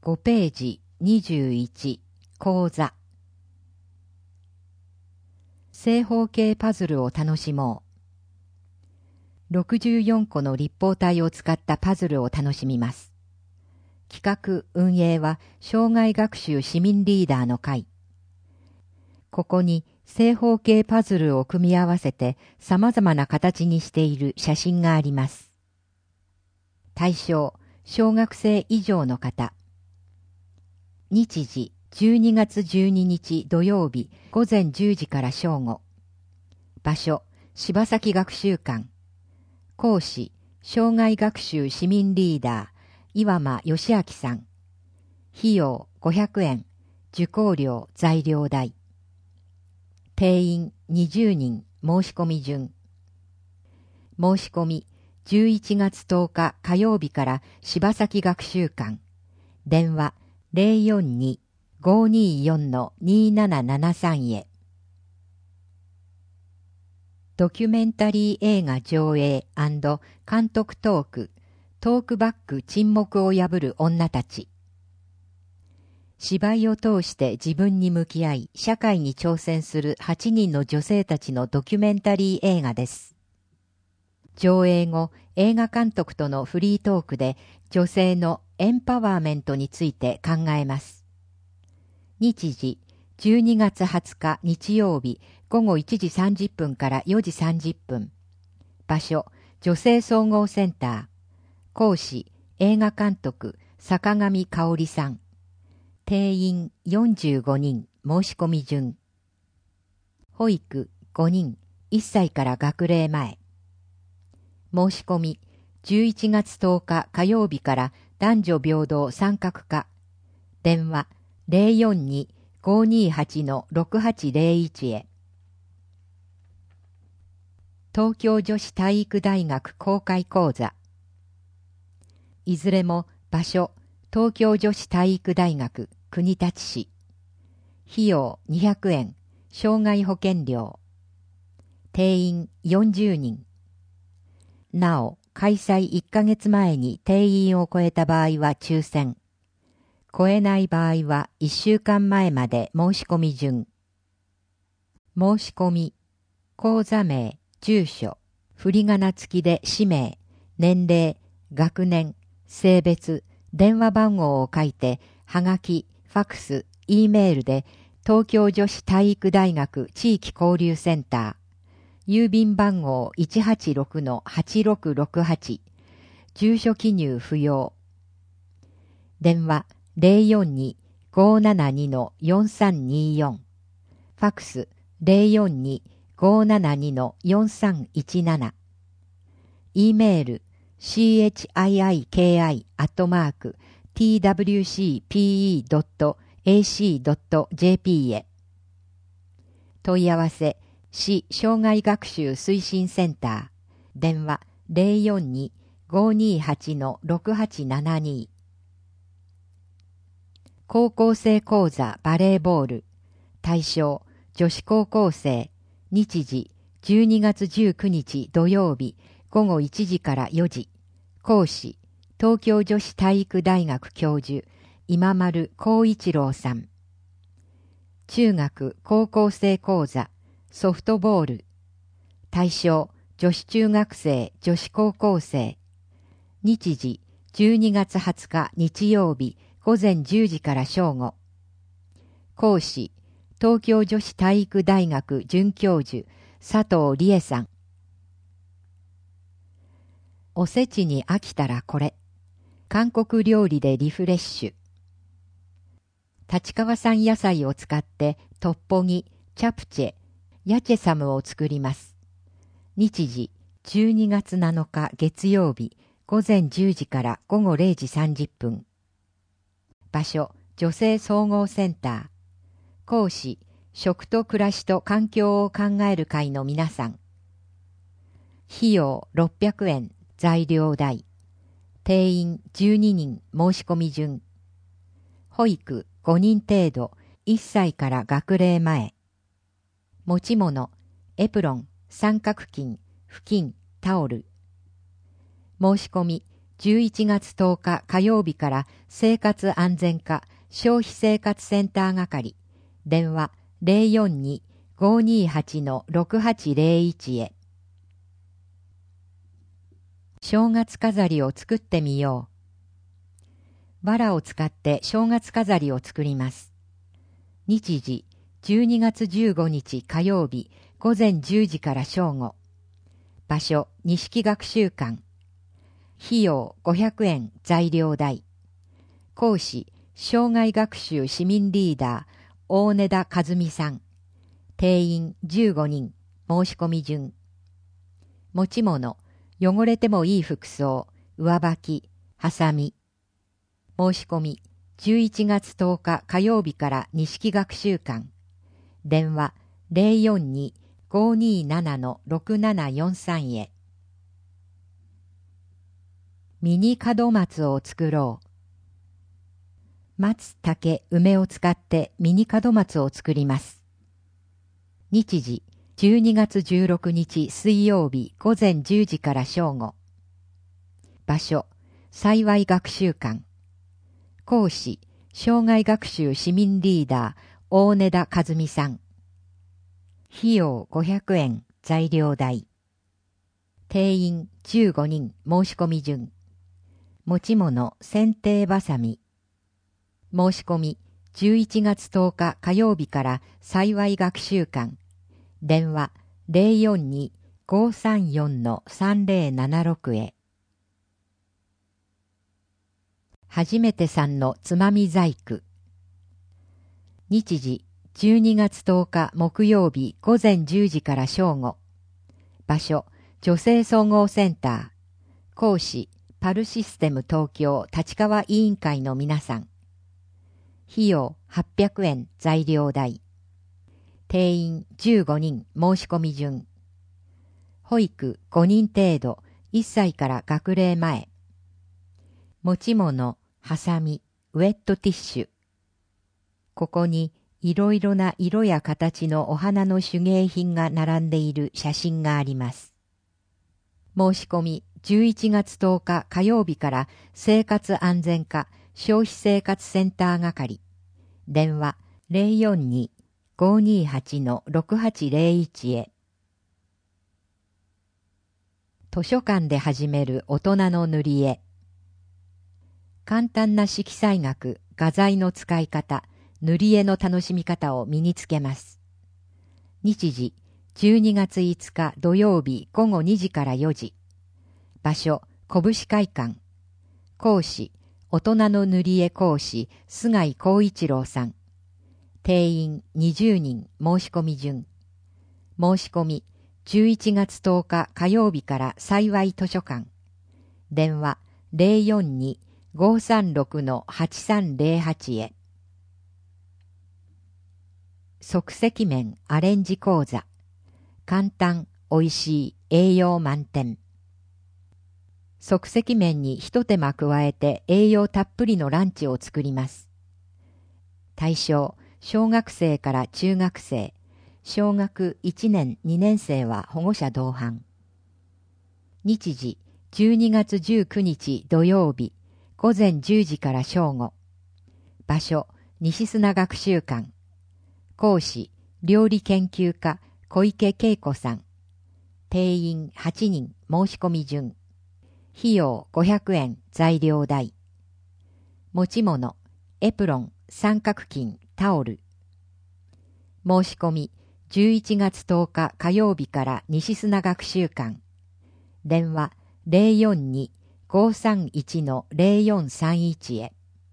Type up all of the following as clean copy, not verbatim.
5ページ21講座正方形パズルを楽しもう。64個の立方体を使ったパズルを楽しみます。企画・運営は障害学習市民リーダーの会。ここに正方形パズルを組み合わせて様々な形にしている写真があります。対象、小学生以上の方。日時、12月12日土曜日午前10時から正午。場所、柴崎学習館。講師、障害学習市民リーダー、岩間義明さん。費用500円。受講料材料代。定員20人申し込み順。申し込み11月10日火曜日から柴崎学習館。電話042-524-2773へ。ドキュメンタリー映画上映&監督トークバック沈黙を破る女たち。芝居を通して自分に向き合い、社会に挑戦する8人の女性たちのドキュメンタリー映画です。上映後、映画監督とのフリートークで女性のエンパワーメントについて考えます。日時、12月20日日曜日午後1時30分から4時30分。場所、女性総合センター。講師、映画監督、坂上香織さん。定員45人申し込み順。保育5人、1歳から学齢前。申し込み11月10日火曜日から男女平等参画課。電話042-528-6801へ。東京女子体育大学公開講座。いずれも場所、東京女子体育大学国立市。費用200円、障害保険料。定員40人。なお、開催1ヶ月前に定員を超えた場合は抽選。超えない場合は1週間前まで申し込み順。申し込み、講座名、住所、振り仮名付きで氏名、年齢、学年、性別、電話番号を書いて、はがき、ファクス、Eメールで、東京女子体育大学地域交流センター、郵便番号 186-8668、住所記入不要。電話042-572-4324、ファクス042-572-4317、Eメールchiiiki@twcpe.ac.jp へ。問い合わせ、市障害学習推進センター、電話042-528-6872。高校生講座バレーボール。対象、女子高校生。日時、12月19日土曜日、午後1時から4時。講師、東京女子体育大学教授、今丸光一郎さん。中学高校生講座、ソフトボール。対象、女子中学生、女子高校生。日時、12月20日日曜日、午前10時から正午。講師、東京女子体育大学准教授、佐藤理恵さん。おせちに飽きたらこれ。韓国料理でリフレッシュ。立川産野菜を使ってトッポギ、チャプチェ、ヤチェサムを作ります。日時、12月7日月曜日、午前10時から午後0時30分。場所、女性総合センター。講師、食と暮らしと環境を考える会の皆さん。費用600円、材料代。定員12人申し込み順。保育5人程度、1歳から学齢前。持ち物、エプロン、三角巾、布巾、タオル。申し込み 11月10日火曜日から生活安全課消費生活センター係、電話 042-528-6801 へ。正月飾りを作ってみよう。藁を使って正月飾りを作ります。日時、12月15日火曜日午前10時から正午。場所、錦学習館。費用500円材料代。講師、障害学習市民リーダー、大根田和美さん。定員15人、申し込み順。持ち物、汚れてもいい服装、上履き、ハサミ。申し込み、11月10日火曜日から錦学習館。電話 042-527-6743 へ。ミニ門松を作ろう。松、竹、梅を使ってミニ門松を作ります。日時、12月16日水曜日午前10時から正午。場所、幸い学習館。講師、障害学習市民リーダー、大根田和美さん。費用500円材料代。定員15人申し込み順。持ち物剪定ばさみ。申し込み11月10日火曜日から幸い学習館。電話 042-534-3076 へ。はじめてさんのつまみ細工。日時12月10日木曜日午前10時から正午。場所、女性総合センター。講師、パルシステム東京立川委員会の皆さん。費用800円材料代。定員15人申し込み順。保育5人程度、1歳から学齢前。持ち物、ハサミ、ウェットティッシュ。ここにいろいろな色や形のお花の手芸品が並んでいる写真があります。申し込み11月10日火曜日から生活安全課消費生活センター係。電話 042-528-6801 へ。図書館で始める大人の塗り絵。簡単な色彩学、画材の使い方、塗り絵の楽しみ方を身につけます。日時、12月5日土曜日午後2時から4時。場所、拳会館。講師、大人の塗り絵講師、菅井光一郎さん。定員20人申し込み順。申し込み、11月10日火曜日から幸い図書館。電話042-536-8308 へ。即席麺アレンジ講座。簡単、おいしい、栄養満点。即席麺に一手間加えて栄養たっぷりのランチを作ります。対象、小学生から中学生、小学1年2年生は保護者同伴。日時、12月19日土曜日、午前10時から正午。場所、西砂学習館。講師、料理研究家、小池恵子さん。定員8人申し込み順。費用500円材料代。持ち物、エプロン、三角巾、タオル。申し込み、11月10日火曜日から西砂学習館。電話042-531-0431 へ。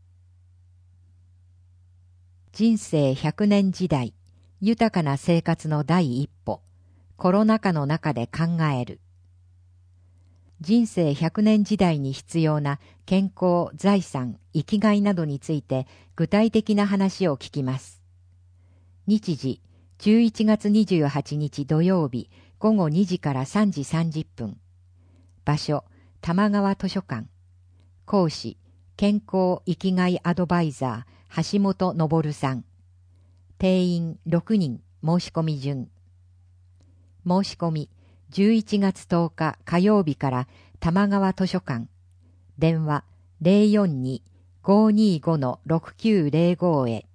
人生100年時代、豊かな生活の第一歩、コロナ禍の中で考える。人生100年時代に必要な健康、財産、生きがいなどについて具体的な話を聞きます。日時、11月28日土曜日午後2時から3時30分。場所、玉川図書館。講師、健康生きがいアドバイザー、橋本昇さん。定員6人申し込み順。申し込み、11月10日火曜日から玉川図書館。 電話042-525-6905へ。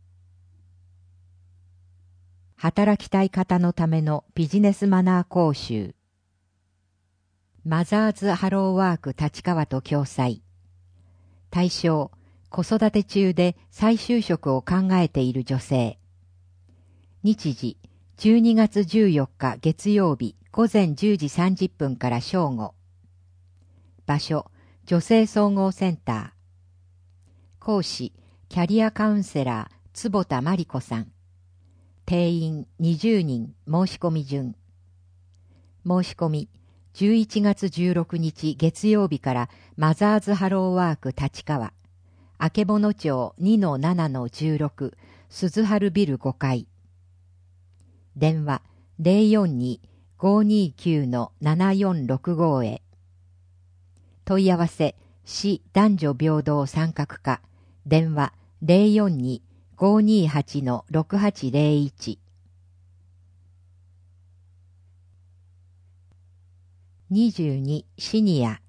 働きたい方のためのビジネスマナー講習。マザーズハローワーク立川と共催。対象、子育て中で再就職を考えている女性。日時、12月14日月曜日午前10時30分から正午。場所、女性総合センター。講師、キャリアカウンセラー、坪田真理子さん。定員20人、申し込み順。申し込み、11月16日月曜日からマザーズハローワーク立川、曙町 2-7-16 鈴春ビル5階。電話042-529-7465へ。問い合わせ、市男女平等参画課、電話042-528-6801。22シニア。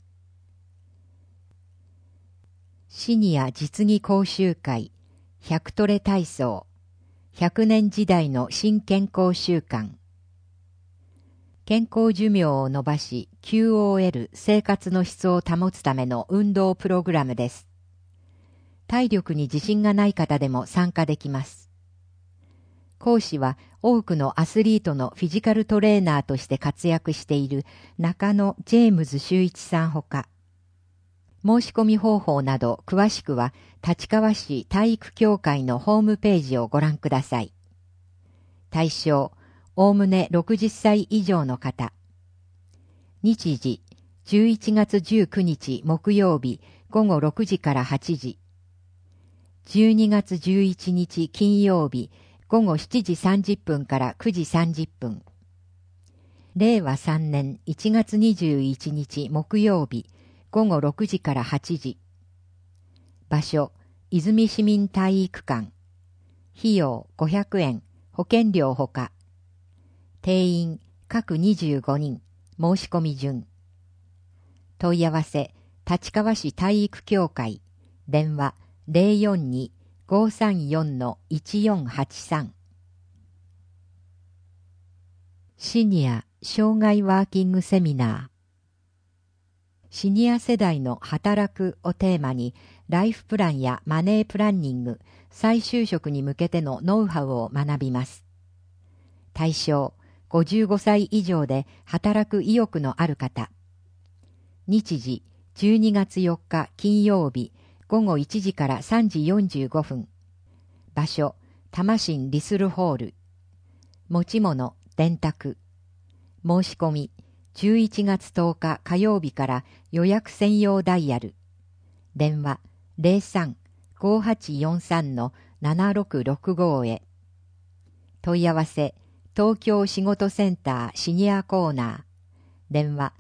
シニア実技講習会、100トレ体操、100年時代の新健康習慣。健康寿命を伸ばし QOL 生活の質を保つための運動プログラムです。体力に自信がない方でも参加できます。講師は多くのアスリートのフィジカルトレーナーとして活躍している中野ジェームズ修一さんほか、申し込み方法など詳しくは立川市体育協会のホームページをご覧ください。対象、おおむね60歳以上の方。日時、11月19日木曜日午後6時から8時。12月11日金曜日午後7時30分から9時30分。令和3年1月21日木曜日午後6時から8時。場所、泉市民体育館。費用500円、保険料ほか。定員各25人、申し込み順。問い合わせ、立川市体育協会、電話042-534-1483。シニア障害ワーキングセミナー。シニア世代の働くをテーマに、ライフプランやマネープランニング、再就職に向けてのノウハウを学びます。対象、55歳以上で働く意欲のある方。日時、12月4日金曜日、午後1時から3時45分。場所、多摩市リスルホール。持ち物、電卓。申し込み、11月10日火曜日から予約専用ダイヤル。電話03-5843-7665へ。問い合わせ、東京仕事センターシニアコーナー。電話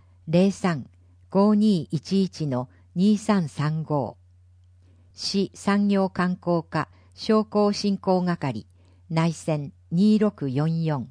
03-5211-2335。市産業観光課商工振興係内線2644。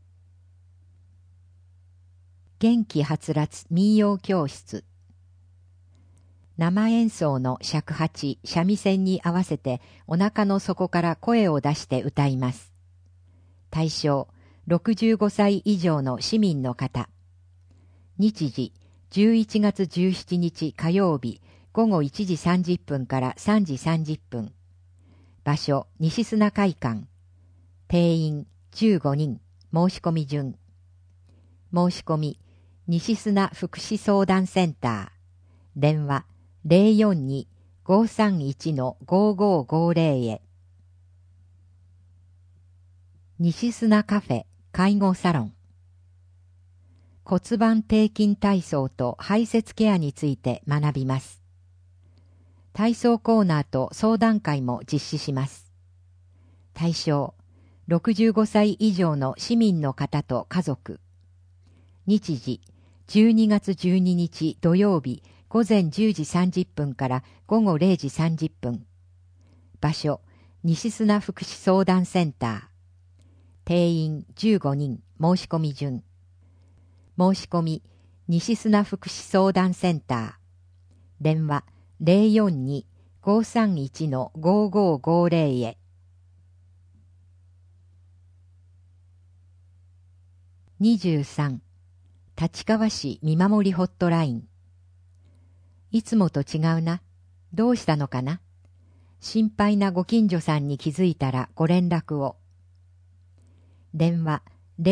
元気はつらつ民謡教室。生演奏の尺八、三味線に合わせてお腹の底から声を出して歌います。対象、65歳以上の市民の方。日時、11月17日火曜日午後1時30分から3時30分。場所、西砂会館。定員15人、申し込み順。申し込み、西砂福祉相談センター。電話042-531-5550へ。西砂カフェ介護サロン。骨盤底筋体操と排泄ケアについて学びます。体操コーナーと相談会も実施します。対象、65歳以上の市民の方と家族。日時、12月12日土曜日午前10時30分から午後0時30分。場所、西砂福祉相談センター。定員15人、申し込み順。申し込み、西砂福祉相談センター。 電話042-531-5550へ。23. 立川市見守りホットライン。いつもと違うな。どうしたのかな。心配なご近所さんに気づいたらご連絡を。電話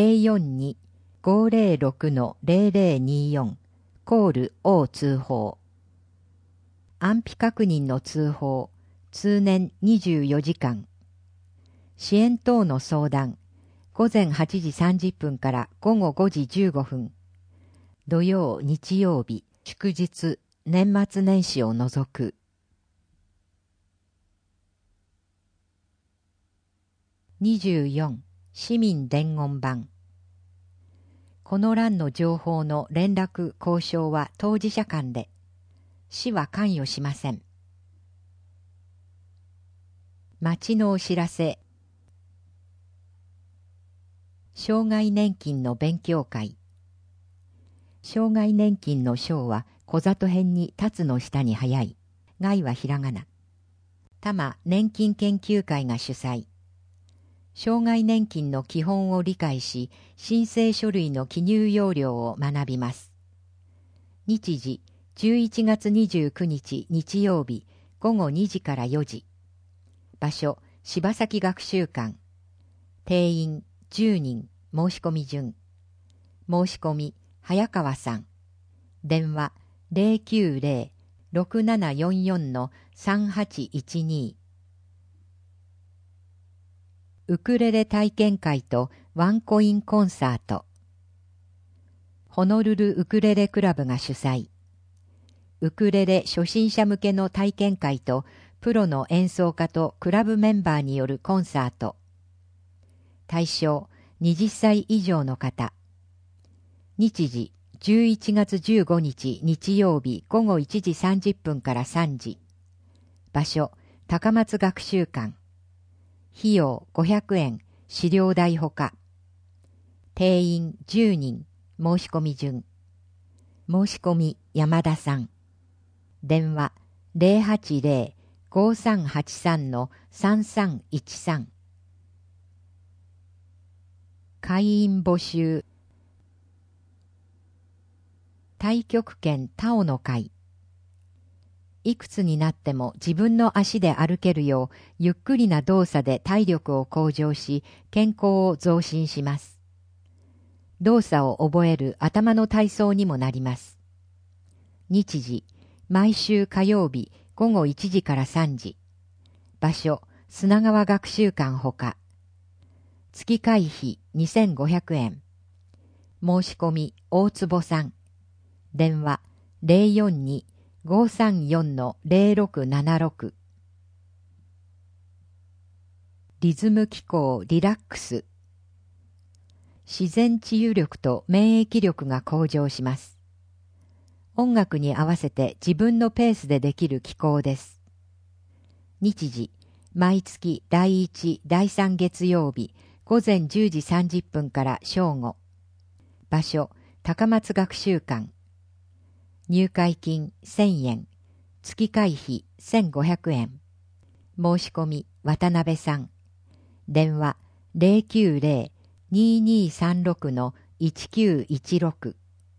042-506-0024コール O 通報。安否確認の通報、通年24時間。支援等の相談、午前8時30分から午後5時15分。土曜、日曜日、祝日、年末年始を除く。24. 市民伝言板。この欄の情報の連絡交渉は当事者間で、市は関与しません。町のお知らせ。障害年金の勉強会。障害年金の章は小里辺に立つの下に早い。害はひらがな。多摩年金研究会が主催。障害年金の基本を理解し、申請書類の記入要領を学びます。日時、11月29日日曜日、午後2時から4時。場所、柴崎学習館。定員、10人、申し込み順。申し込み、早川さん。電話、090-6744-3812。ウクレレ体験会とワンコインコンサート。ホノルルウクレレクラブが主催。ウクレレ初心者向けの体験会とプロの演奏家とクラブメンバーによるコンサート。対象20歳以上の方。日時11月15日日曜日午後1時30分から3時。場所高松学習館。費用500円、資料代ほか。定員10人、申し込み順。申し込み山田さん。電話080-5383-3313。会員募集。太極拳タオの会。いくつになっても自分の足で歩けるようゆっくりな動作で体力を向上し健康を増進します。動作を覚える頭の体操にもなります。日時、毎週火曜日午後1時から3時。場所、砂川学習館ほか。月会費2500円。申し込み大坪さん。電話042-534-0676。リズム機構リラックス。自然治癒力と免疫力が向上します。音楽に合わせて自分のペースでできる機構です。日時、毎月第1、第3月曜日、午前10時30分から正午。場所、高松学習館。入会金1000円、月会費1500円。申し込み渡辺さん。電話090-2236-1916。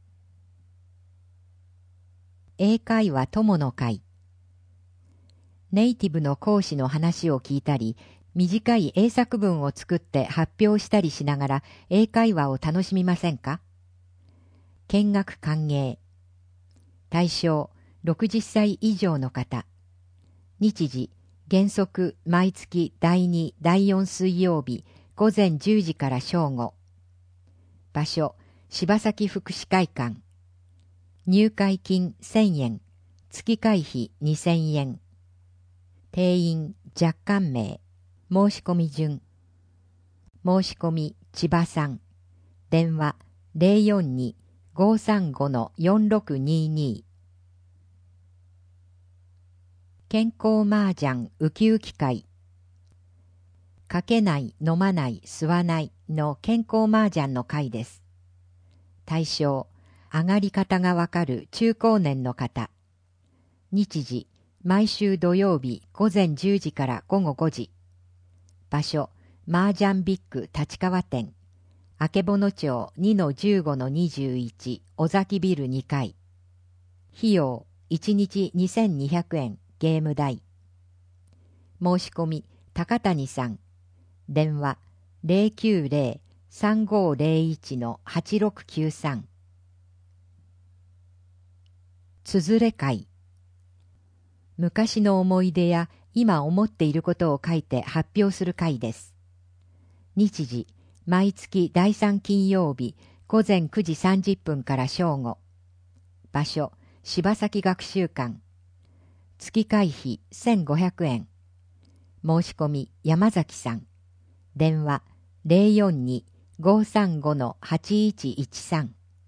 英会話友の会。ネイティブの講師の話を聞いたり、短い英作文を作って発表したりしながら英会話を楽しみませんか？見学歓迎。対象60歳以上の方。日時、原則毎月第2、第4水曜日午前10時から正午。場所、柴崎福祉会館。入会金1000円、月会費2000円。定員若干名。申し込み順。申し込み千葉さん。電話042-535-4622。健康麻雀ウキウキ会。かけない、飲まない、吸わないの健康麻雀の会です。対象、上がり方がわかる中高年の方。 日時、毎週土曜日午前10時から午後5時。場所、マージャンビッグ立川店。曙町 2-15-21 尾崎ビル2階。費用、1日2200円、ゲーム代。申し込み、高谷さん。電話、090-3501-8693。つづれ会。昔の思い出や今思っていることを書いて発表する会です。日時、毎月第3金曜日午前9時30分から正午。場所、柴崎学習館。月会費1500円。申し込み、山崎さん。電話、042-535-8113。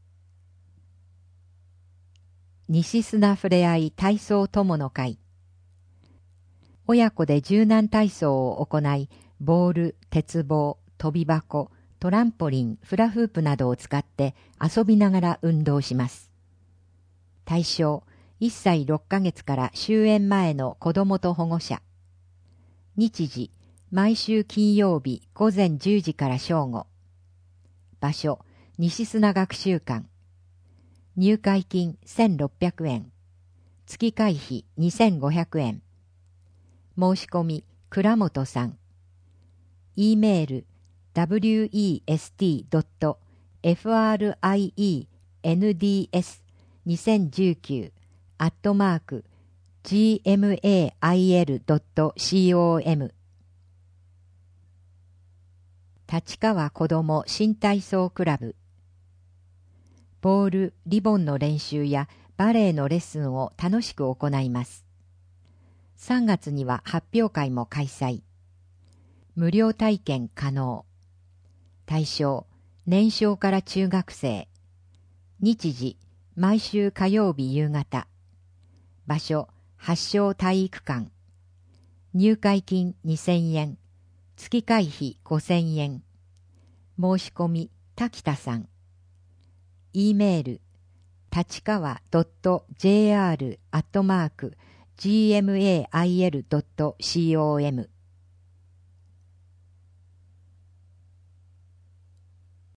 西砂ふれあい体操友の会。親子で柔軟体操を行い、ボール、鉄棒、飛び箱、トランポリン、フラフープなどを使って遊びながら運動します。対象、1歳6ヶ月から終園前の子どもと保護者。日時、毎週金曜日午前10時から正午。場所、西砂学習館。入会金1600円。月会費2500円。申し込み、倉本さん。E メール、west.friends2019@gmail.com。 立川子ども新体操クラブ。ボール、リボンの練習やバレエのレッスンを楽しく行います。3月には発表会も開催。無料体験可能。対象、年少から中学生。日時、毎週火曜日夕方。場所、発祥体育館。入会金2000円。月会費5000円。申し込み、滝田さん。E メール、立川 .jr@gmail.com